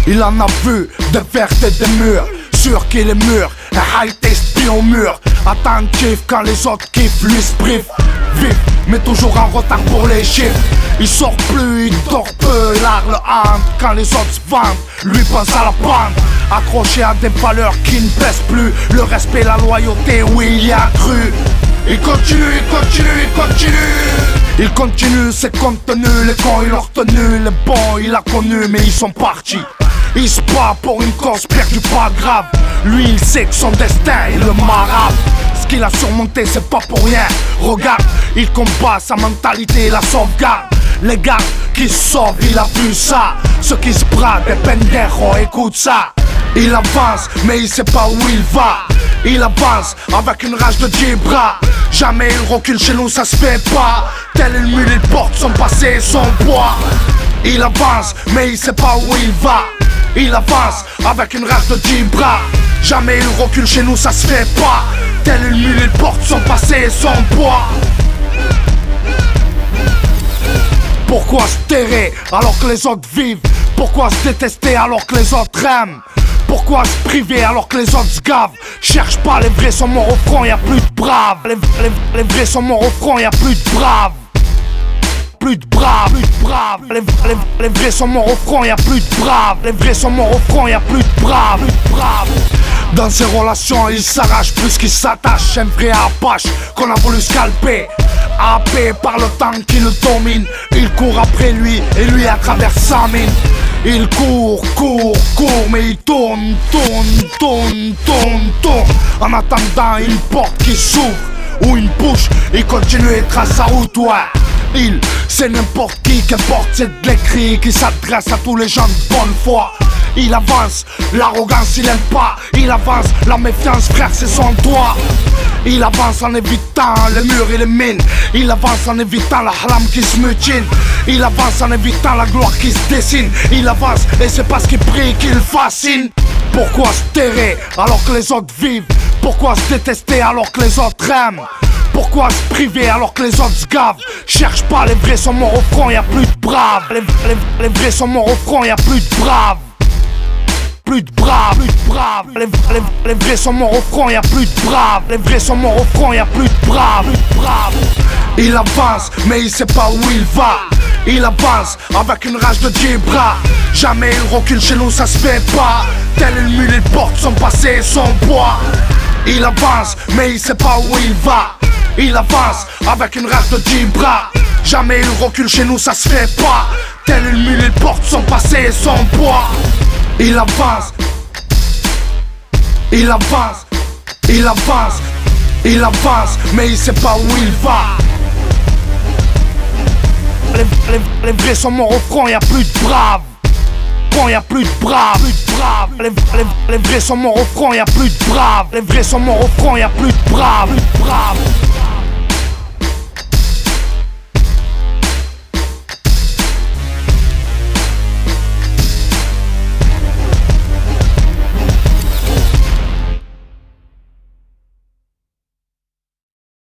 Il en a vu des vertes et des murs. Sûr qu'il est mûr, un high taste au mur. Attentif quand les autres kiffent, lui se prive. Vif, mais toujours en retard pour les chiffres. Il sort plus, il dort peu, l'art le hante. Quand les autres se vendent, lui pense à la pente. Accroché à des valeurs qui ne pèsent plus. Le respect, la loyauté, oui il y a cru. Il continue, il continue, il continue. Il continue ses contenus, les cons il a retenu. Les bons il a connus mais ils sont partis. Il se bat pour une cause perdue pas grave. Lui il sait que son destin il le marave. Ce qu'il a surmonté c'est pas pour rien. Regarde, il combat sa mentalité et la sauvegarde. Les gars qui se sauvent, il a vu ça. Ceux qui se bradent, des pendejos, écoute ça. Il avance mais il sait pas où il va. Il avance avec une rage de 10 bras. Jamais il recule chez nous, ça se fait pas. Tel une mule, il porte son passé et son poids. Il avance mais il sait pas où il va. Il avance avec une rage de 10 bras. Jamais il recule chez nous, ça se fait pas. Tel une mule, il porte son passé et son poids. Pourquoi se terrer alors que les autres vivent? Pourquoi se détester alors que les autres aiment? Pourquoi se priver alors que les autres se gavent? Cherche pas, les vrais sont morts au front, y'a plus de braves. Les vrais sont morts au front, y'a plus de braves. Plus de braves, plus de braves. Les vrais sont morts au front, y'a plus de braves. Les vrais sont morts au front, y'a plus de braves, plus de braves. Dans ses relations, il s'arrache plus qu'il s'attache. Un vrai apache qu'on a voulu scalper. Happé par le temps qui le domine. Il court après lui et lui à travers sa mine. Il court, mais il tourne. En attendant une porte qui s'ouvre ou une bouche, il continue et trace sa route, ouais. Il, c'est n'importe qui, qu'importe, c'est de l'écrit qui s'adresse à tous les gens de bonne foi. Il avance, l'arrogance il aime pas. Il avance, la méfiance frère c'est son droit. Il avance en évitant les murs et les mines. Il avance en évitant la halam qui se mutine. Il avance en évitant la gloire qui se dessine. Il avance et c'est parce qu'il prie qu'il fascine. Pourquoi se terrer alors que les autres vivent? Pourquoi se détester alors que les autres aiment? Pourquoi se priver alors que les autres se gavent? Cherche pas, les vrais sont morts au front, y'a plus de braves. Les vrais sont morts au front, y'a plus de braves. Plus de braves, plus de braves. Les vrais sont morts au front, y'a plus de braves. Les vrais sont morts au front, y'a plus de braves, plus de braves. Il avance, mais il sait pas où il va. Il avance avec une rage de 10 bras. Jamais il recule chez nous, ça se fait pas. Tel une mule, il porte son passé et son poids. Il avance, mais il sait pas où il va. Il avance avec une rage de 10 bras. Jamais il recule chez nous, ça se fait pas. Tel une mule, il porte son passé et son poids. Il avance, il avance, il avance, il avance, mais il sait pas où il va. Les vrais sont morts au front, y'a plus de braves. Y'a plus de braves, plus de braves. Les vrais sont morts au front, y'a plus de braves. Les vrais sont morts au front, y'a plus de braves, plus de braves.